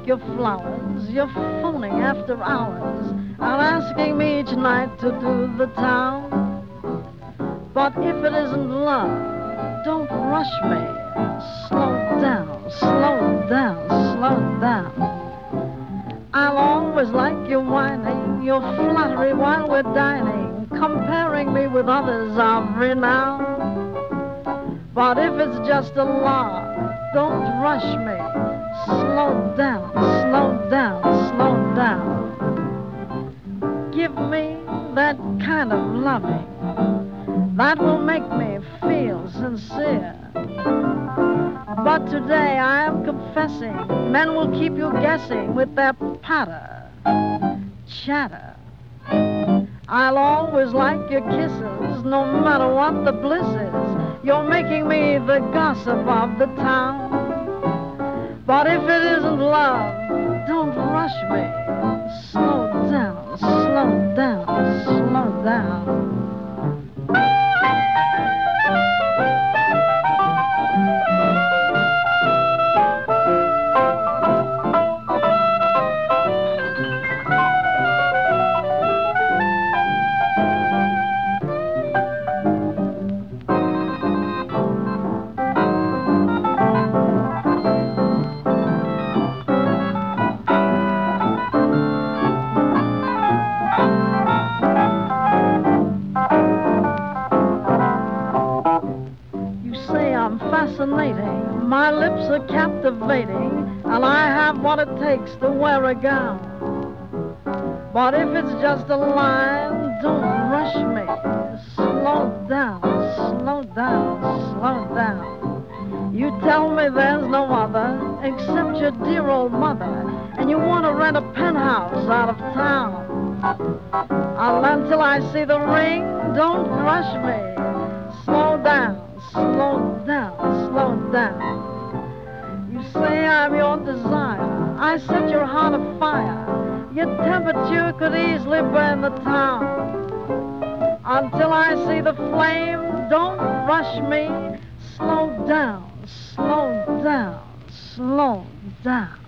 your flowers. You're phoning after hours and asking me each night to do the town. But if it isn't love, don't rush me. Slow down, slow down, slow down. I'll always like your whining, your flattery while we're dining, comparing me with others of renown. But if it's just a lie, don't rush me. Slow down, slow down, slow down. Give me that kind of loving that will make me feel sincere. But today I am confessing, men will keep you guessing with their patter, chatter. I'll always like your kisses, no matter what the bliss is. You're making me the gossip of the town. But if it isn't love, don't rush me. Slow down, slow down, slow down. Fascinating, my lips are captivating, and I have what it takes to wear a gown. But if it's just a line, don't rush me. Slow down, slow down, slow down. You tell me there's no other except your dear old mother, and you want to rent a penthouse out of town. Until I see the ring, don't rush me. Slow down. Slow down, slow down. You say I'm your desire. I set your heart afire. Your temperature could easily burn the town. Until I see the flame, don't rush me. Slow down, slow down, slow down.